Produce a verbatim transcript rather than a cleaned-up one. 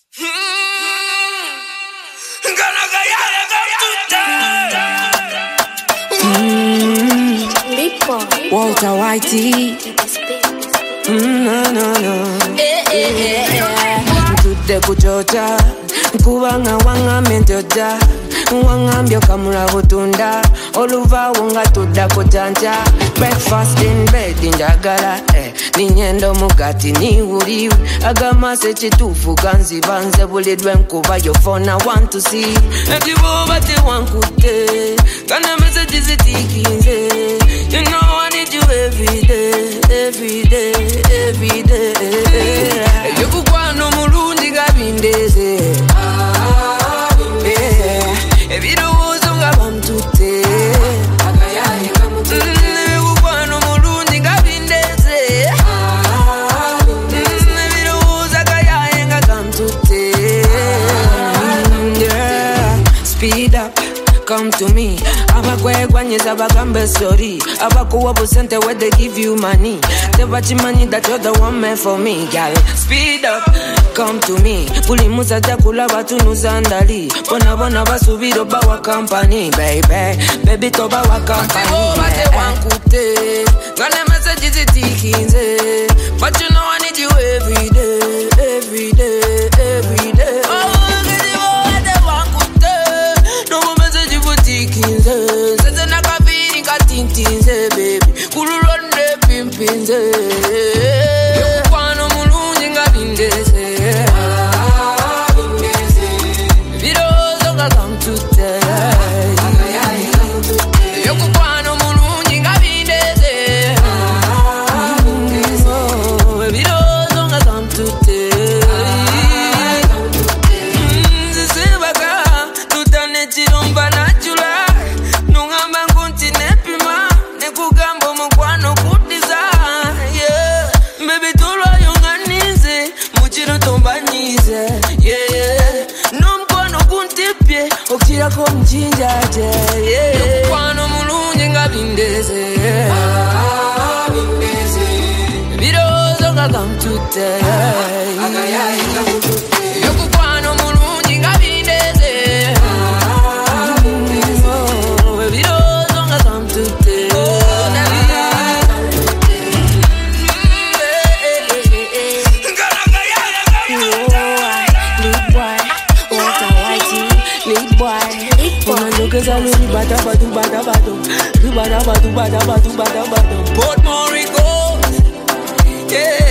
Walter Whitey. Mm, no, no, no. Eh, eh, eh, eh. Tude kuchocha kubanga wanga mentoja wanga mbyo kamula butunda oluva wonga tudda kujanja breakfast in bed njagala eh ninyendo mugati ni uri agamase chitufu ganzi banze bulidwe nkuba your phone I want to see ekibo bate wankute kana message zitikinze you know I need you every day every day every day yokukwano mulundi gabindeze ah yeah ebirozo ngabamtute agayaye kamutute yokukwano mulundi gabindeze ah ebirozo agayaye ngakamtute yeah speed up come to me abagwegwanyeza bagambe sorry abakuwa busente where they give you money they watch money that you're the one man for me girl speed up come to me buli musaja kula batunuza ndali bona bona basubiro bawa company baby baby toba wa company bate wankute ngane message zitikinze but you know I need you every day every day every day oh Sese na kafiri katintinze baby Kululonde pimpinze Yokukwano mulungi nga bindeze Ah, bindeze Virozo nga kamtute Yokukwano mulungi nga bindeze Ah, bindeze Virozo nga kamtute Sese baka tutane chiromba na Okira kom jinjaje yeah yokukwano mulungi nga bindeze ah bindeze birozo nga kamtute agayaye kamtute yokukwano mulungi nga bindeze ah bindeze birozo nga kamtute Cause I know you bada bada bada bada you bada bada bada bada bada bada Port Rico, yeah.